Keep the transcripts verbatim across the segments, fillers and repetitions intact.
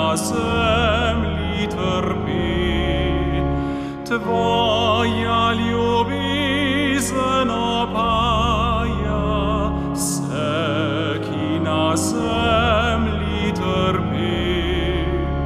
na zemlji trpi, tvoja ljubezen opaja vse, ki na zemlji trpi.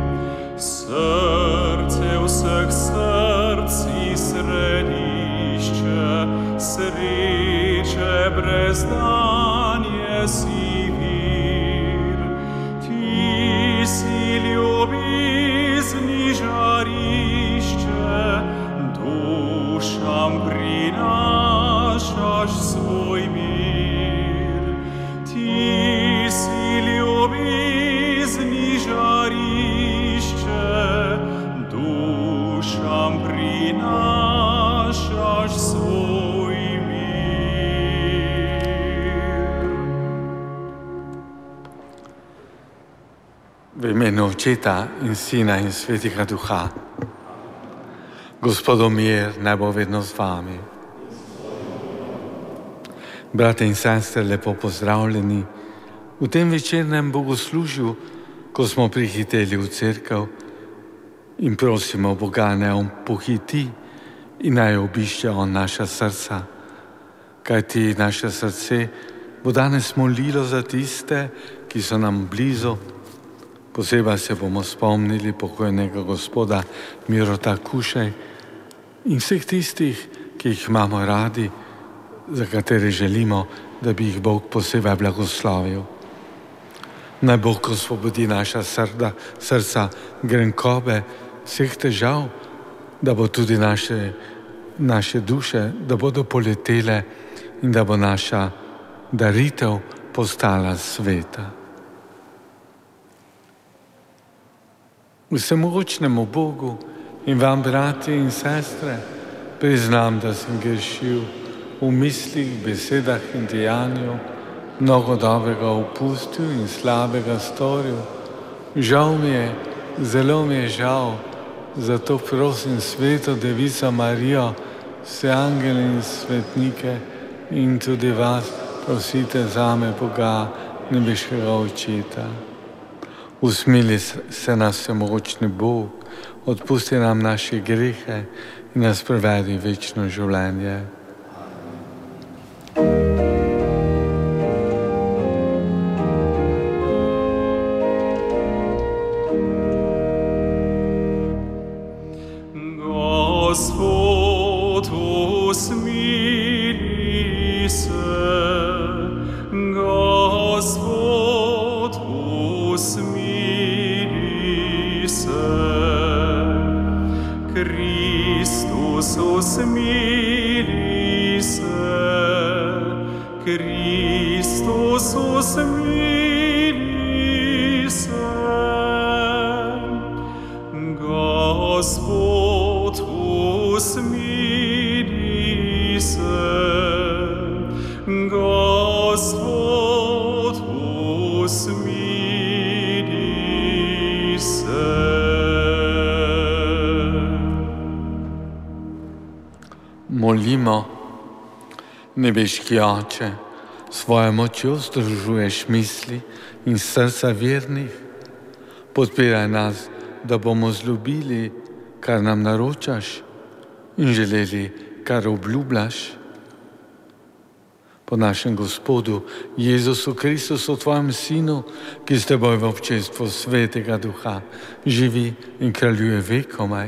Srce vseh src i središče, sreče brezdanje si vir. Ti si ljubezni žarišče, dušam prinašaš svoj mir. Ti si ljubezni žarišče, dušam prinašaš svoj mir. V imenu Očeta in Sina in Svetega Duha. Gospodov mir naj bo vedno z vami. Brate in sestre, lepo pozdravljeni v tem večernem bogoslužju, ko smo prihiteli v cerkev in prosimo Boga, naj on pohiti in naj obišče on naša srca. Kajti naše srce bo danes molilo za tiste, ki so nam blizu. Posebej se bomo spomnili pokojnega gospoda Mirota Kušej in vseh tistih, ki jih imamo radi, za katere želimo, da bi jih Bog posebej blagoslovil. Naj Bog osvobodi naša srda, srca grenkobe, vseh težav, da bo tudi naše, naše duše, da bodo poletele in da bo naša daritev postala sveta. Vsemogočnemu Bogu in vam, bratje in sestre, priznam, da sem grešil v mislih, besedah in dejanju, mnogo dobrega opustil in slabega storil. Žal mi je, zelo mi je žal, zato prosim Sveto Devico Marijo, vse angele in svetnike in tudi vas prosite zame, Boga, nebeškega Očeta. Usmili se nas vsemogočni Bog, odpusti nam naše grehe in nas privedi v večno življenje. Gospod, usmili se, Gospod, usmili se, Kristus, usmili se, Kristus, usmili se, Gospod, usmili se, Gospod, usmili se. Molimo, nebeški Oče, svojo močjo združuješ misli in srca vernih. Podpiraj nas, da bomo zljubili, kar nam naročaš in želeli, kar obljubljaš. Po našem Gospodu Jezusu Kristusu, tvojem Sinu, ki s teboj v občestvu Svetega Duha živi in kraljuje vekomaj.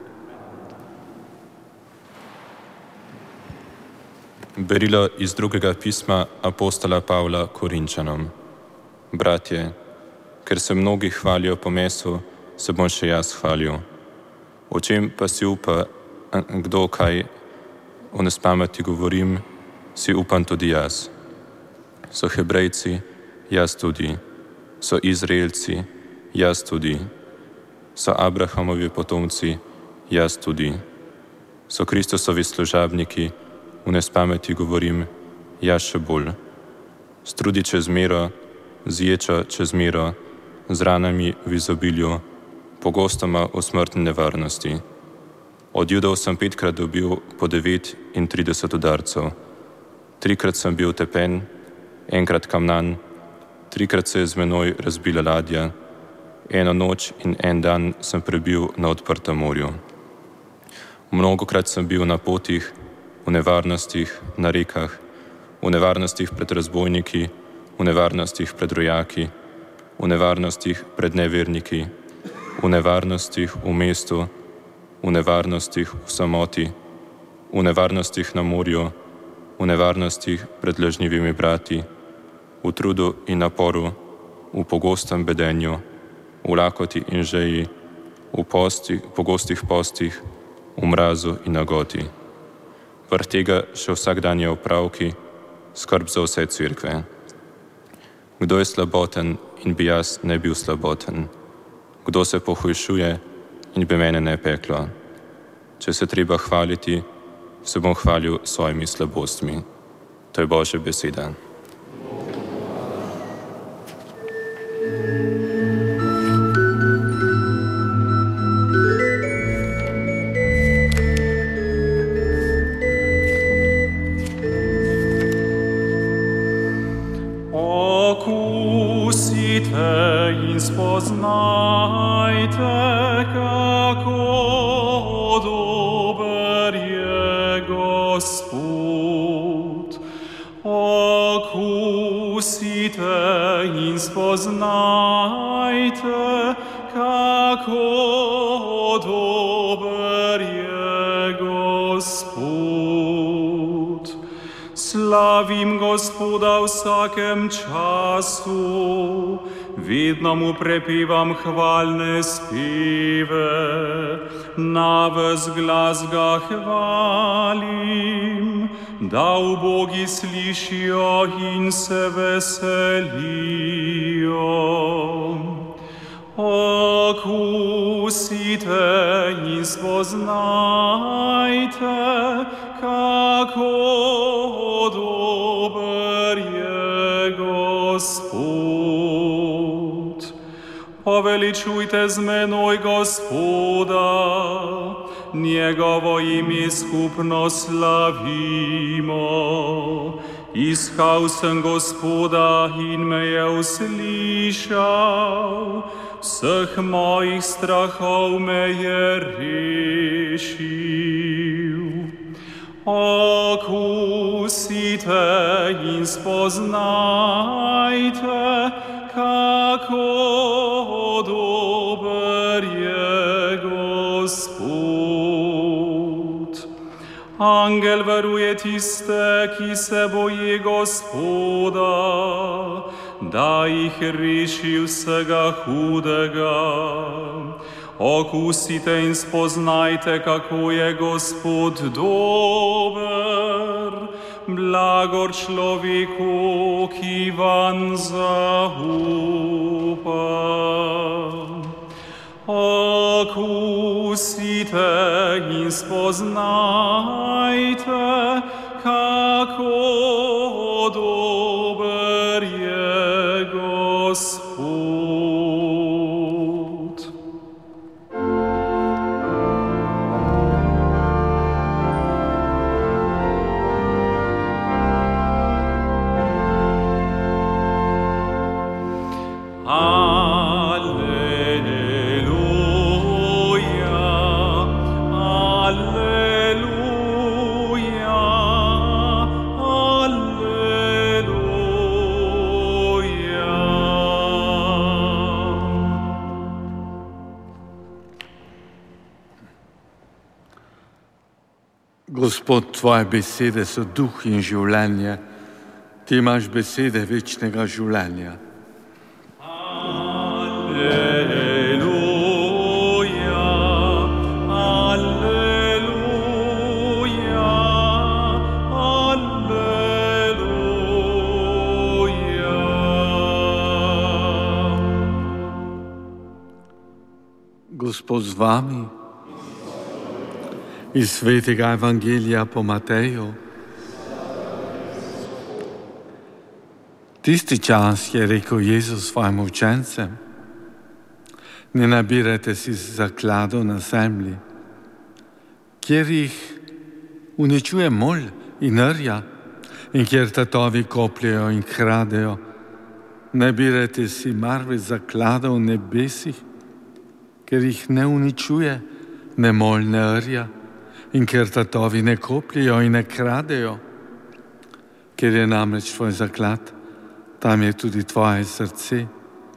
Berilo iz drugega pisma apostola Pavla Korinčanom. Bratje, ker se mnogi hvalijo po mesu, se bom še jaz hvalil. O čem pa si upa, kdo kaj o nespameti govorim, si upam tudi jaz. So Hebrejci, jaz tudi. So Izraelci, jaz tudi. So Abrahamovi potomci, jaz tudi. So Kristusovi služabniki, v nespameti govorim, jaz še bolj. Strudi čez mero, zječa čez mero, z ranami v izobilju, pogostoma v smrtni nevarnosti. Od Judov sem petkrat dobil po devet in trideset udarcev. Trikrat sem bil tepen, enkrat kamnan, trikrat se je z menoj razbila ladja, Eno noč in en dan sem prebil na odprtem morju. Mnogokrat sem bil na potih, v nevarnostih, na rekah, v nevarnostih pred razbojniki, v nevarnostih pred rojaki, v nevarnostih pred neverniki, v nevarnostih v mestu, v nevarnostih v samoti, v nevarnostih na morju, v nevarnostih pred lažnivimi brati, v trudu in naporu, v pogostem bedenju, v lakoti in žeji, v posti, pogostih postih, v mrazu in nagoti. Vrh tega še vsakdanje opravki, skrb za vse cerkve. Kdo je slaboten in bi jaz ne bil slaboten? Kdo se pohujšuje in bi mene ne peklo? Če se treba hvaliti, se bom hvalil svojimi slabostmi. To je Božja beseda. Spoznajte, kako dober je Gospod. Okusite in spoznajte, kako dober je Gospod. Slavim Gospoda v vsakem času, vedno mu prepevam hvalne speve, na ves glas ga hvalim, da ubogi slišijo in se veselijo. Okusite in spoznajte, kako dober je Gospod. Poveličujte z menoj Gospoda, njegovo ime skupno slavimo. Iskal sem Gospoda in me je uslišal, vseh mojih strahov me je rešil. Okusite in spoznajte, kako dober je Gospod. Angel varuje tiste, ki se boji Gospoda, da jih reši vsega hudega. Okusite in spoznajte, kako je Gospod dober, blagor človeku, ki vanj zaupa. Okusite in spoznajte, kako dober je Gospod. Gospod, tvoje besede so duh in življenje. Ti imaš besede večnega življenja. Alleluja, alleluja, alleluja. Gospod z vami. Iz svetega evangelija po Mateju. Tisti čas je rekel Jezus svojim učencem: ne nabirajte si zakladov na zemlji, kjer jih uničuje molj in rja in kjer tatovi kopljejo in kradejo, ne birajte si marveč zaklada v nebesih, ker jih ne uničuje, ne mol, ne rja, in ker tatovi ne kopljejo in ne kradejo. Ker je namreč tvoj zaklad, tam je tudi tvoje srce.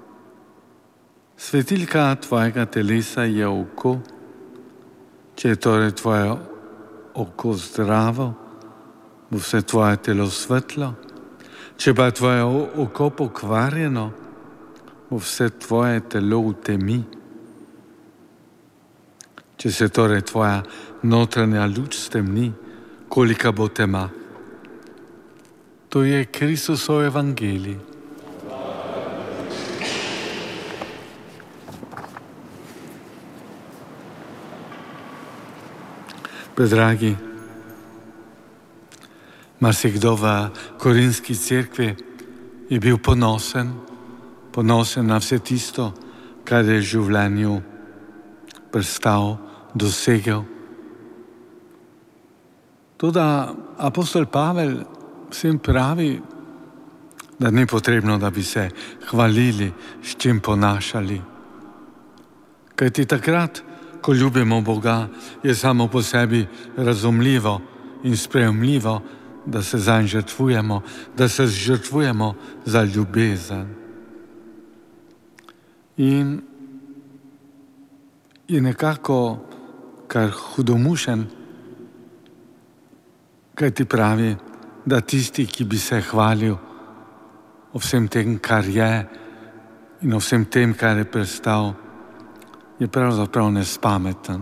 Svetilka tvojega telesa je oko. Če je torej tvoje oko zdravo, bo vse tvoje telo svetlo. Če pa je tvoje oko pokvarjeno, bo vse tvoje telo v temi. Če se torej tvoja notranja luč stemni, kolika bo tema. To je Kristusov evangelij. Predragi, marsikdo v korinski cerkvi je bil ponosen, ponosen na vse tisto, kar je v življenju prestal, dosegel. Toda apostol Pavel vsem pravi, da ni potrebno, da bi se hvalili, s čim ponašali. Kajti takrat, ko ljubimo Boga, je samo po sebi razumljivo in sprejemljivo, da se zanj žrtvujemo, da se žrtvujemo za ljubezen. In je nekako kar hudomušen, kaj ti pravi, da tisti, ki bi se hvalil o vsem tem, kar je in o vsem tem, kar je prestal, je pravzaprav nespameten.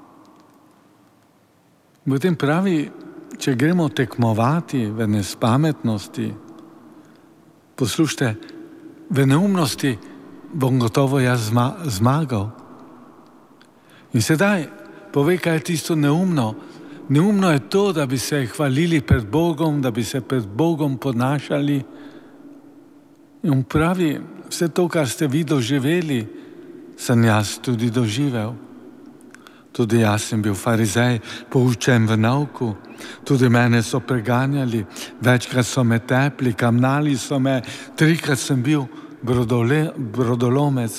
Potem pravi, če gremo tekmovati v nespametnosti, poslušajte, v neumnosti bom gotovo jaz zma- zmagal. In sedaj pove, kaj je tisto neumno. Neumno je to, da bi se hvalili pred Bogom, da bi se pred Bogom ponašali. In pravi, vse to, kar ste vi doživeli, sem jaz tudi doživel. Tudi jaz sem bil farizej, poučen v nauku. Tudi mene so preganjali, večkrat so me tepli, kamnali so me, trikrat sem bil brodole, brodolomec.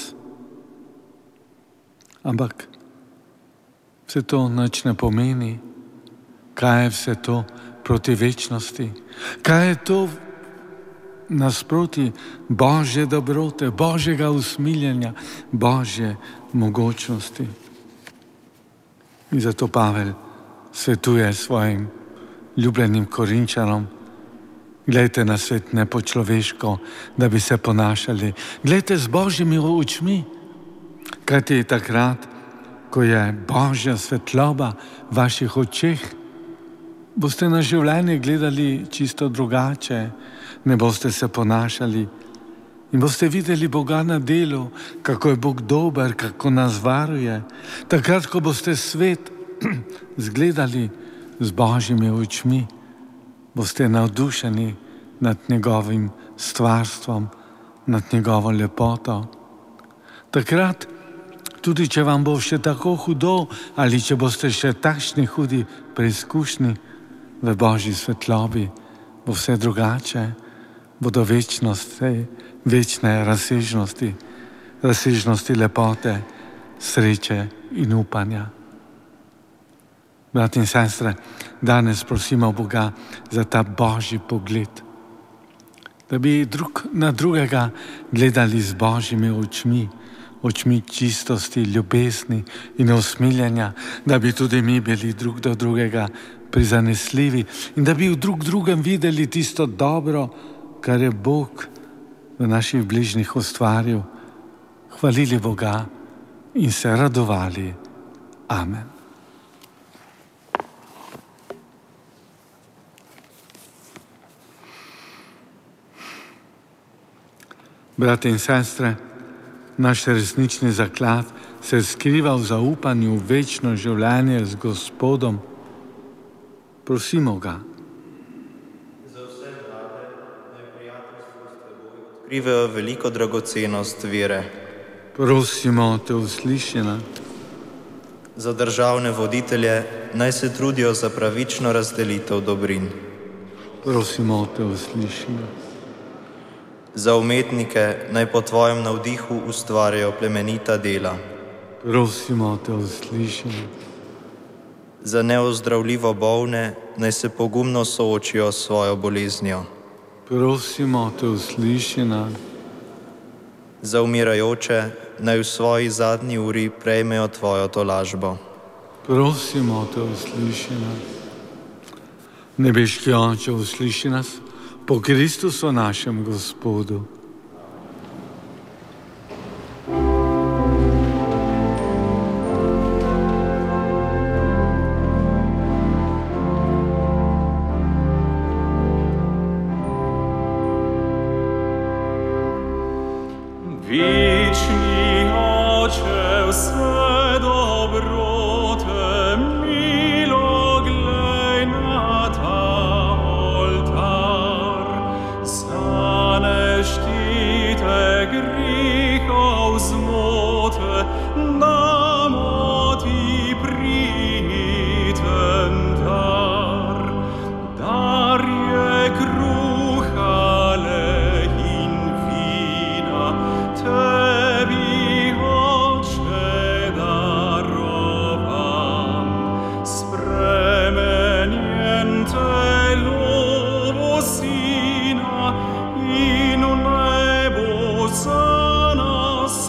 Ampak vse to nič ne pomeni. Kaj je vse to proti večnosti? Kaj je to nasproti Božje dobrote, Božjega usmiljenja, Božje mogočnosti? In zato Pavel svetuje svojim ljubljenim Korinčanom, glejte na svet ne po človeško, da bi se ponašali. Glejte z Božjimi očmi, kajti takrat, ko je Božja svetloba v vaših očeh, boste na življenje gledali čisto drugače, ne boste se ponašali in boste videli Boga na delu, kako je Bog dober, kako nas varuje. Takrat, ko boste svet zgledali z Božjimi očmi, boste navdušeni nad njegovim stvarstvom, nad njegovo lepoto. Takrat, tudi če vam bo še tako hudo ali če boste še takšni hudi preizkušnji, v Božji svetlobi bo vse drugače, bodo večnosti, večne razsežnosti, razsežnosti lepote, sreče in upanja. Brat in sestre, danes prosimo Boga za ta Božji pogled, da bi drug na drugega gledali z Božjimi očmi, očmi čistosti, ljubezni in usmiljenja, da bi tudi mi bili drug do drugega prizanesljivi in da bi v drug drugem videli tisto dobro, kar je Bog v naših bližnjih ustvaril, hvalili Boga in se radovali. Amen. Brate in sestre, naš resnični zaklad se skriva v zaupanju v večno življenje z Gospodom. Prosimo ga. Za vse mlade, naj prijateljstvo s teboj odkrivajo veliko dragocenost vere. Prosimo te, usliši nas. Za državne voditelje, naj se trudijo za pravično razdelitev dobrin. Prosimo te, usliši nas. Za umetnike naj po tvojem navdihu ustvarjajo plemenita dela. Prosimo te, usliši nas. Za neozdravljivo bolne naj se pogumno soočijo s svojo boleznijo. Prosimo te, usliši nas. Za umirajoče naj v svoji zadnji uri prejmejo tvojo tolažbo. Prosimo te, usliši nas. Nebeški Oče, usliši nas po Kristusu našem Gospodu. Wieczny Ocze, wse dobrote, milo glej na ta oltar. Zaneš ti te grzechov zmote, damo ti priten dar. Dar je kruh, ale in vina, Tebi, Oče, darovam, spremenjen telo Sina in v nebo za nas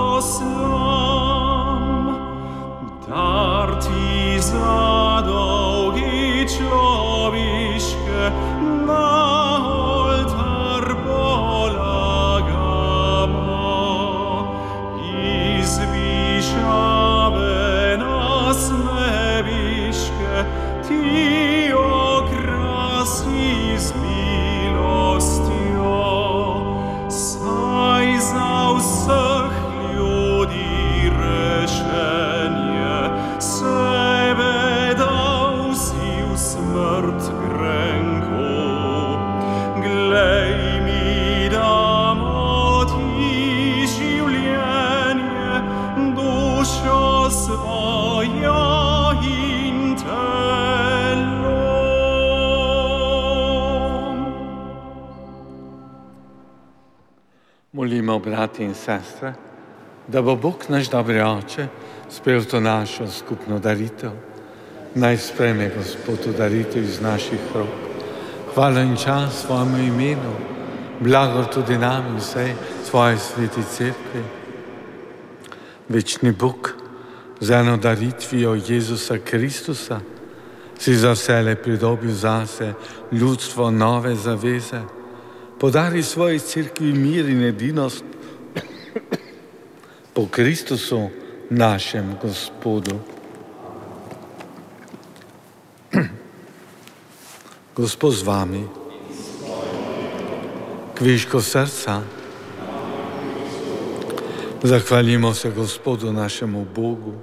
poslam. Dar ti za dolgi človeške na oltar polagamo. Izvišave nas nebiške, ti okrasi z milostjo, saj za vseh ljudi rešenje sebe dal si v smrt grenko. Glej, mi damo ti življenje, dušo svojo in telo. Molimo, brati in sestre, da bo Bog naš dobri Oče sprejel to našo skupno daritev. Naj sprejme Gospod daritev iz naših rok. Hvala in čas svojemu imenu, blagor tudi nam in vsej svoji sveti cerkvi. Večni Bog, z eno daritvijo Jezusa Kristusa si za vselej pridobil zase ljudstvo nove zaveze. Podari svoji cerkvi mir in edinost po Kristusu našem Gospodu. Gospod z vami, kviško srca, zahvalimo se Gospodu našemu Bogu.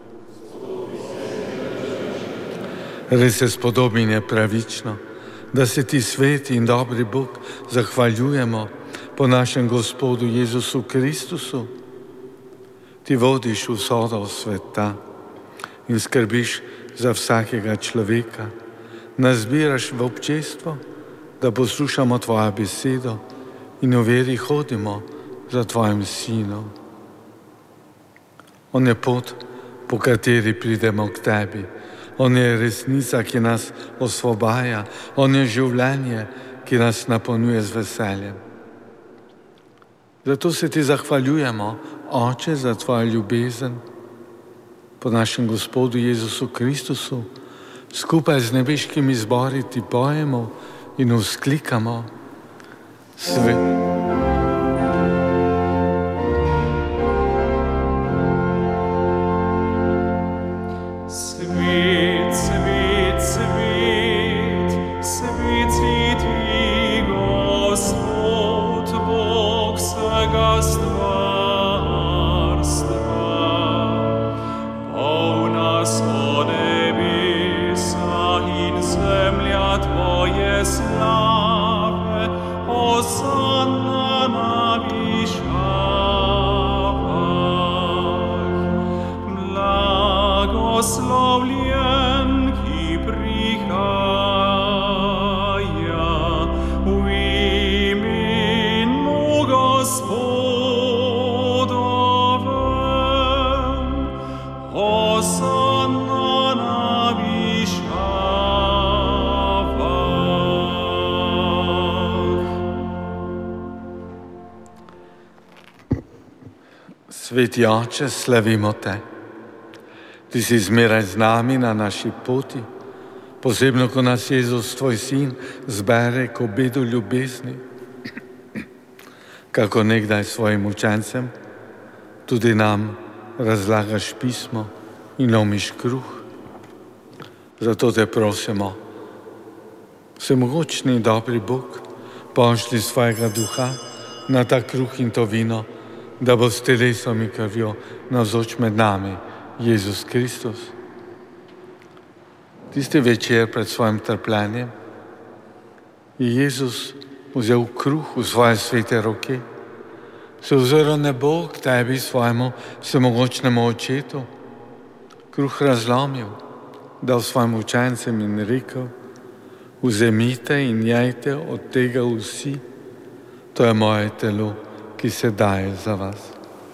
Res se spodobin je pravično, da se ti sveti in dobri Bog zahvaljujemo po našem Gospodu Jezusu Kristusu. Ti vodiš usodo sveta in skrbiš za vsakega človeka. Nas zbiraš v občestvo, da poslušamo tvojo besedo in v veri hodimo za tvojim sinom. On je pot, po kateri pridemo k tebi. On je resnica, ki nas osvobaja. On je življenje, ki nas napolnjuje z veseljem. Zato se ti zahvaljujemo, Oče, za tvojo ljubezen po našem Gospodu Jezusu Kristusu. Skupaj z nebeškimi zbori ti pojemo in vzklikamo: Svet. Svet, svet, svet, svet si ti, Gospod, Bog vsega stvarstva. Polna so nebesa in zemlja tvoje slave, Hosanna Sveti Oče, slavimo Te. Ti si zmeraj z nami na naši poti, posebno, ko nas Jezus, Tvoj Sin, zbere k obedu ljubezni. Kako nekdaj svojim učencem, tudi nam razlagaš pismo in lomiš kruh. Zato Te prosimo, vsemogočni in dobri Bog, pošlji svojega duha na ta kruh in to vino, da bo s telesom in krvjo navzoč med nami Jezus Kristus. Tisti večer pred svojim trpljenjem je Jezus vzel kruh v svoje svete roke, se ozrl nebo k Tebi, svojemu vsemogočnemu Očetu, kruh razlomil, dal svojim učencem in rekel: vzemite in jejte od tega vsi, to je moje telo, ki se daje za vas.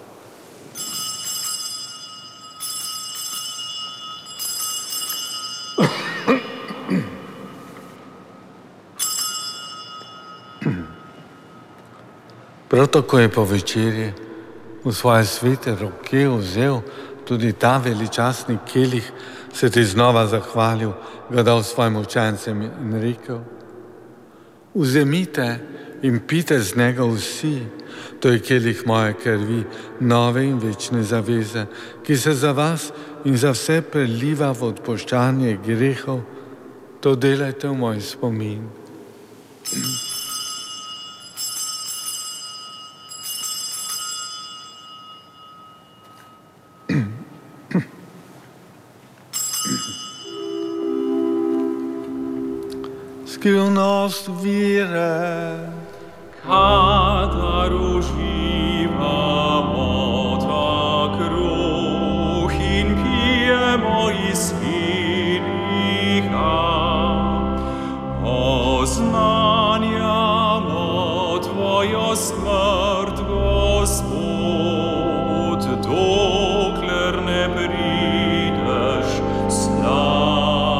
Prav tako je po večerji v svoje svete roke vzel tudi ta veličastni kelih, se Ti znova zahvalil, ga dal svojim učencem in rekel: vzemite in pite z njega vsi, to je kelih moje krvi, nove in večne zaveze, ki se za vas in za vse preliva v odpuščanje grehov, to delajte v moj spomin. Skrivnost vire. Kadar uživamo ta kruh in pijemo iz keliha, oznanjamo Tvojo smrt, Gospod, dokler ne prideš s nami.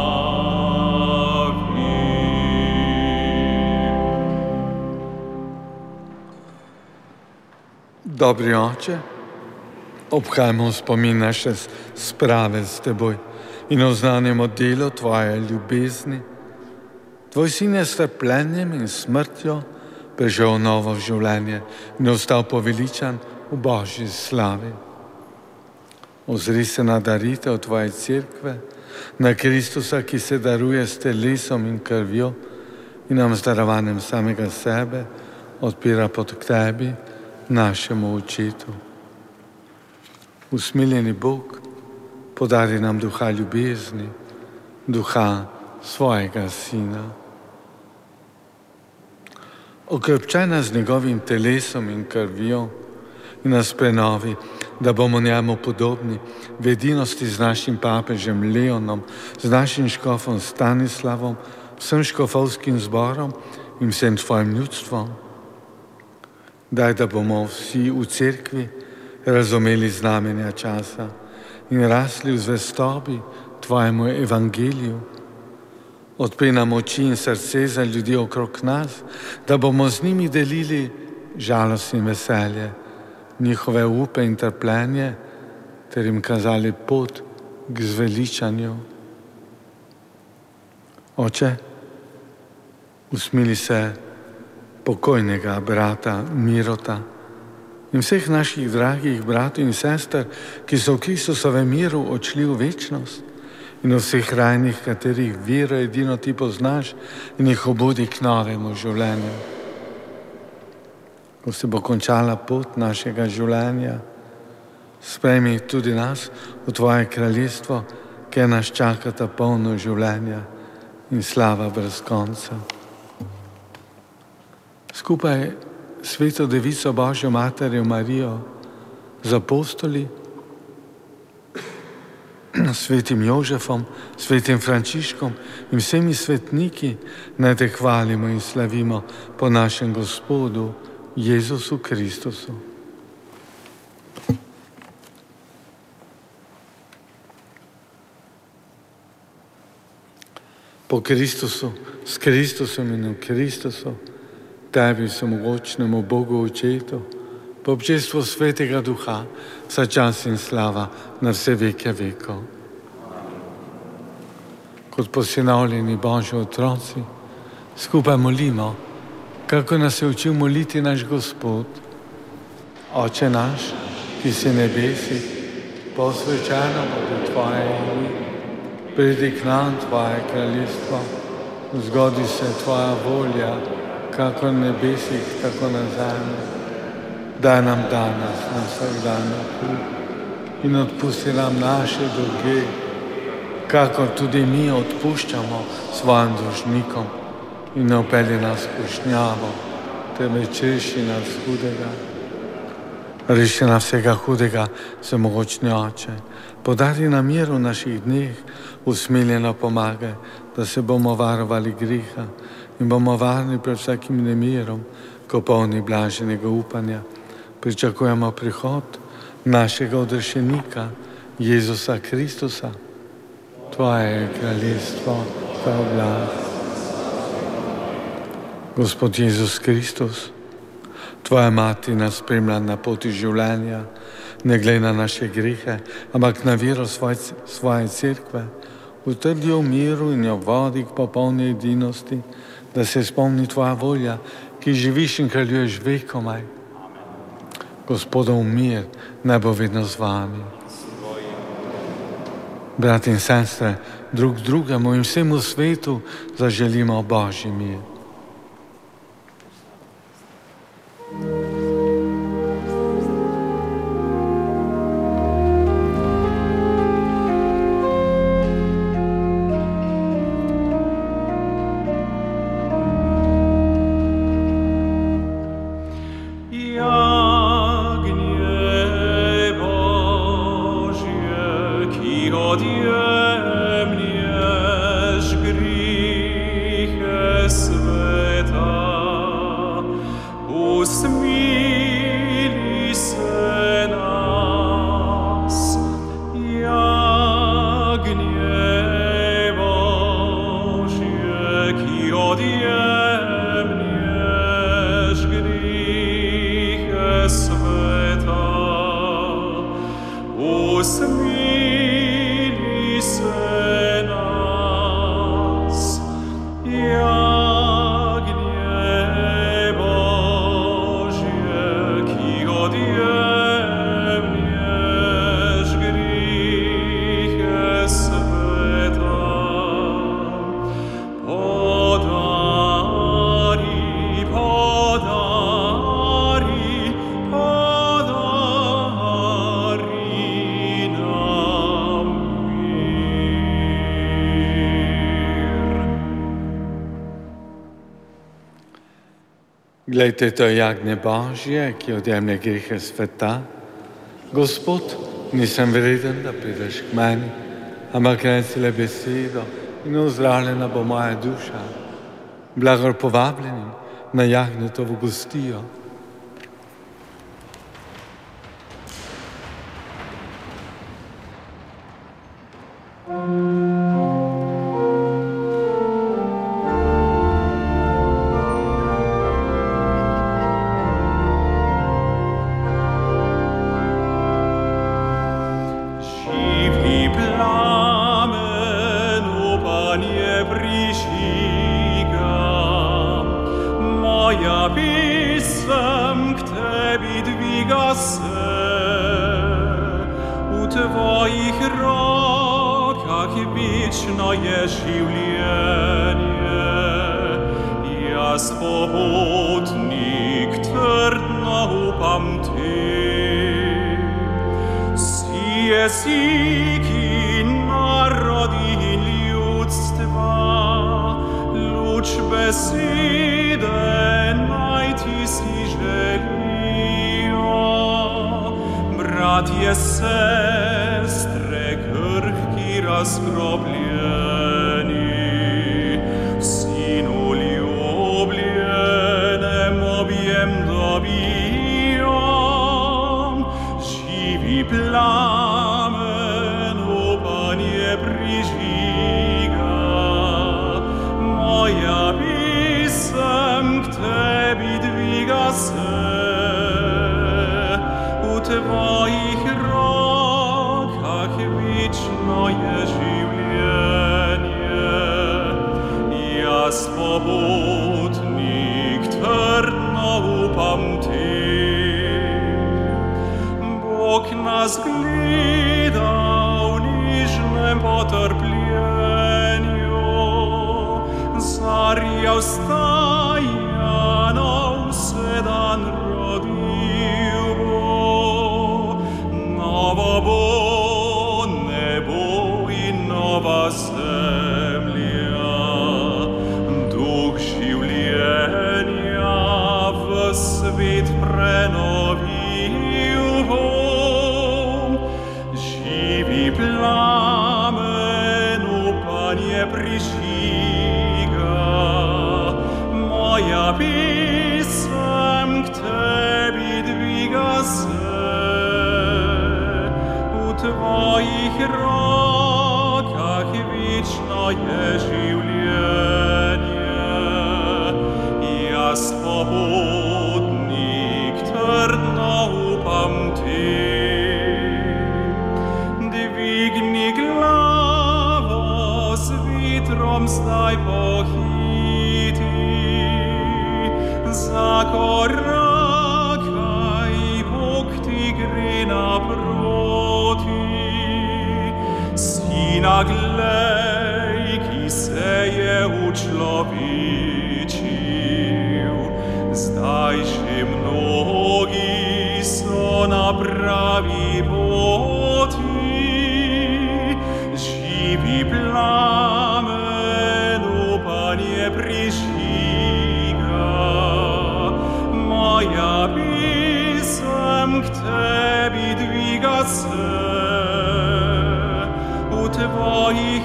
Dobri Oče, obhajamo spomin naše sprave s Teboj in oznanjamo delo Tvoje ljubezni. Tvoj Sin je s trpljenjem in smrtjo preživel novo življenje in ostal poveličan v Božji slavi. Ozri se na daritev Tvoje cerkve, na Kristusa, ki se daruje s telesom in krvjo in nam z darovanjem samega sebe odpira pot k Tebi, našemu Očetu. Usmiljeni Bog, podari nam duha ljubezni, duha svojega Sina. Okrepčaj nas z njegovim telesom in krvjo in nas prenovi, da bomo njemu podobni v edinosti z našim papežem Leonom, z našim škofom Stanislavom, vsem škofovskim zborom in vsem Tvojim ljudstvom. Daj, da bomo vsi v cerkvi razumeli znamenja časa in rasli v zvestobi Tvojemu evangeliju. Odpri nam oči in srce za ljudi okrog nas, da bomo z njimi delili žalost in veselje, njihove upe in trpljenje, ter jim kazali pot k zveličanju. Oče, usmili se pokojnega brata Mirota in vseh naših dragih bratov in sester, ki so v Kristusovem miru odšli v večnost, in v vseh rajnih, katerih vero edino Ti poznaš, in jih obudi k novemu življenju. Ko se bo končala pot našega življenja, sprejmi tudi nas v Tvoje kraljestvo, kjer nas čakata polno življenja in slava brez konca. Skupaj Sveto Devico Božjo Materjo Marijo z apostoli, svetim Jožefom, svetim Frančiškom in vsemi svetniki naj Te hvalimo in slavimo po našem Gospodu Jezusu Kristusu. Po Kristusu, s Kristusom in v Kristusu, Tebi vsemogočnemu Bogu Očetu, po občestvu Svetega Duha, vsa čas in slava na vse veke vekov. Kot posinovljeni Božji otroci, skupaj molimo, kako nas je učil moliti naš Gospod. Oče naš, ki si nebesi, posvečeno bude Tvoje ime, pridi k nam Tvoje kraljestvo, zgodi se Tvoja volja, kako na nebesih, tako na zemlji. Daj nam danes na vsak dan kruh in odpusti nam naše dolge, kakor tudi mi odpuščamo svojim dolžnikom, in ne vpelji nas v skušnjavo, temveč reši nas hudega. Reši nas vsega hudega, vsemogočni Oče, podari nam mir v naših dneh, usmiljeno pomagaj, da se bomo varovali greha in bomo varni pred vsakim nemirom, ko polni blaženega upanja pričakujemo prihod našega odrešenika, Jezusa Kristusa. Tvoje je kraljestvo, Tvoja oblast. Gospod Jezus Kristus, Tvoja mati nas spremlja na poti življenja, ne glede na naše grehe, ampak na vero svoje, svoje cerkve, utrdi v miru in jo vodi k popolni edinosti, da se spomni Tvoja volja, ki živiš in kraljuješ vekomaj. Gospodov mir naj bo vedno z vami. Brati in sestre, drug drugemu in vsemu svetu zaželimo Božji mir. Glejte, to je jagnje Božje, ki odjemlje grehe sveta. Gospod, nisem vreden, da prideš k meni, ampak reci le besedo in ozdravljena bo moja duša. Blagor povabljenim na jagnjetovo gostijo. Bratje, sestre, krhki razgrobljeni, v Sinu ljubljenem objem dobijam. Živi plamen upanje prižiga, moja pisem k tebi dviga se. svobodnik, trdno upam te. Bog nas gleda v nižnem potrpljenju, zarja vstaja nov se dan rodil bo. Novo bo nebo in nova zemlja, duh življenja v svet prenovil bo. Živi plamen upanje prižiga, moja pisem k tebi dviga se. V tvojih rokah večno je življenje. Jaz svobodnik, trdno upam te. Dvigni glavo, z vetrom zdaj pohiti, zakorakaj, Bog ti gre naproti. Sina glej, ki se je učlovečil, zdaj že mnogi so na pravi poti. Živi plamen upanje prižiga, moja pisem k tebi dviga se. V tvojih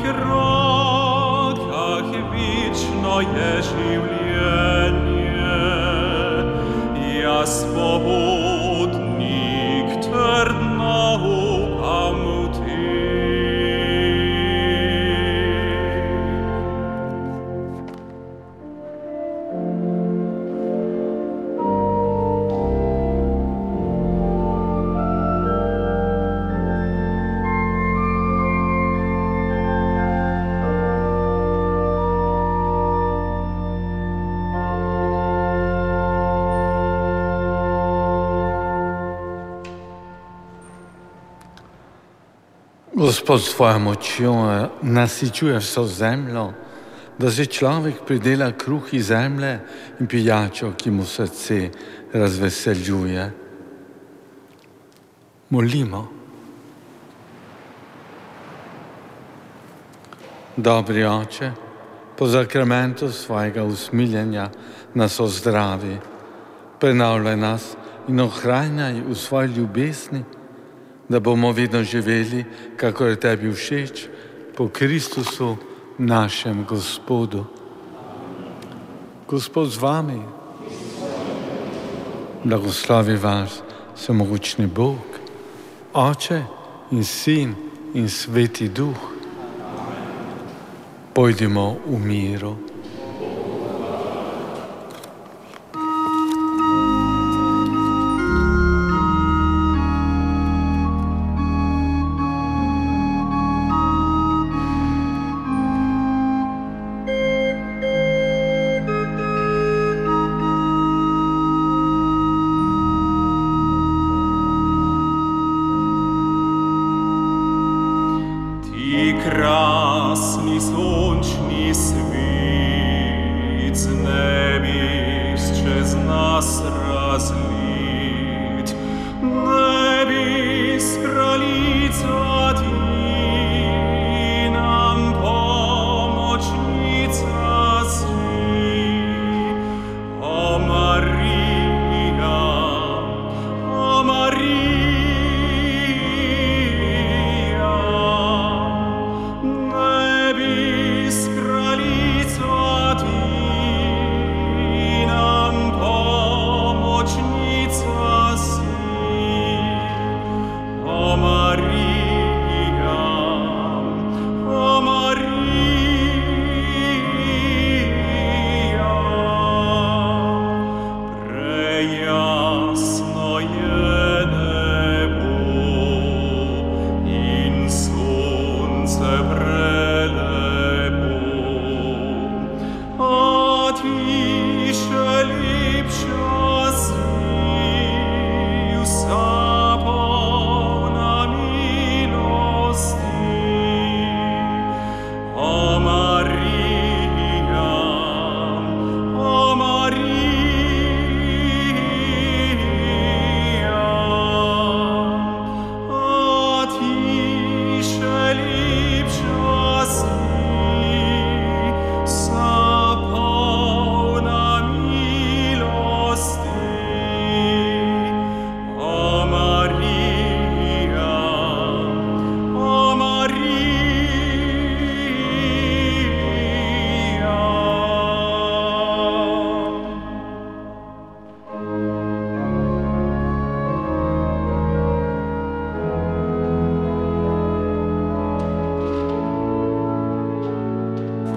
rokah večno je življenje. Jaz svobodnik, trdno upam te. Gospod s svojo močjo nasičuje vso zemljo, da se človek pridela kruh iz zemlje in pijačo, ki mu srce razveseljuje. Molimo. Dobri Oče, po zakramentu svojega usmiljenja nas ozdravi, prenavljaj nas in ohranjaj v svoji ljubezni, da bomo vedno živeli, kakor je tebi všeč, po Kristusu, našem Gospodu. Gospod z vami, blagoslovi vas vsemogočni Bog, Oče in Sin in Sveti Duh. Pojdimo v miru. Krasni sončni svet, z nebiš čez nas razlit. Nebis kraljica ti, nam pomočnica si. O Marija, o Marija, Kraljica ti, nam pomočnica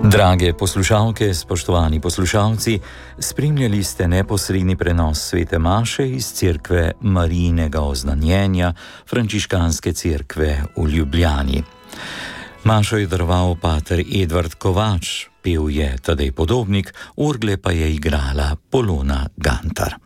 Drage poslušalke, spoštovani poslušalci, spremljali ste neposredni prenos svete maše iz cerkve Marijinega oznanjenja Frančiškanske cerkve v Ljubljani. Mašo je daroval pater Edvard Kovač, pel je Tadej Podobnik, orgle pa je igrala Polona Gantar.